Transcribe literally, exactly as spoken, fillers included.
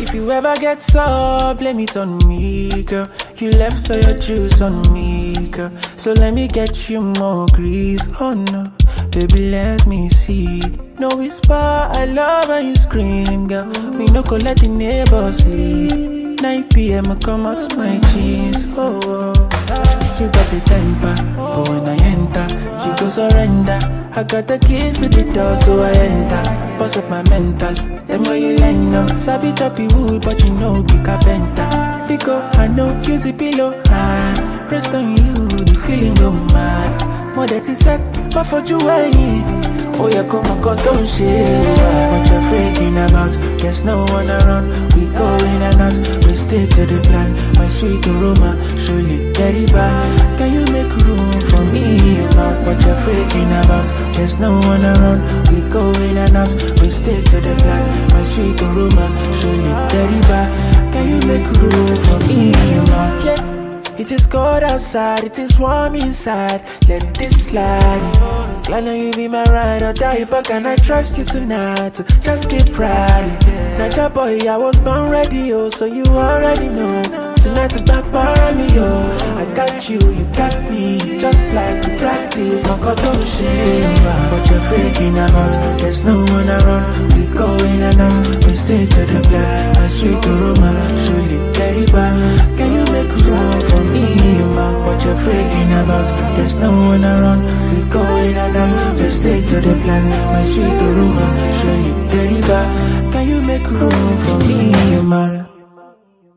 If you ever get sore, blame it on me, girl. You left all your juice on me, girl. So let me get you more grease, oh no. Baby, let me see. No whisper, I love when you scream, girl. We no go let the neighbors sleep. nine p m I come out my jeans, oh, oh. You got a temper, but when I enter, you go surrender. I got the keys to the door, so I enter. Bust up my mental, them way you land up. Savvy choppy wood, but you know be carpenter. Because I know use a pillow, ah. Rest on you, the feeling go mad. More dirty set, but for you, oh yeah, come on, got don't shit. What you're freaking about, there's no one around. We go in and out, we stick to the plan. My sweet aroma, surely dirty bad. Can you make room for me, man? What you're freaking about, there's no one around. We go in and out, we stick to the plan. My sweet aroma, surely dirty bad. Can you make room for me, man? Yeah. It is cold outside, it is warm inside. Let this slide. Glad now you be my ride or die, but can I trust you tonight? So just keep riding. Nature boy, I was born ready, oh, so you already know. Tonight to back bar me, oh. I got you, you got me. Just like we practice, my God don't shame. What you're freaking about, there's no one around. We go in and out, we stay to the plan. My sweet aroma, surely very bad. Can you make room for me, man? What you're freaking about, there's no one around. We go in and out, we stay to the plan. My sweet aroma, surely very bad. Can you make room for me, man?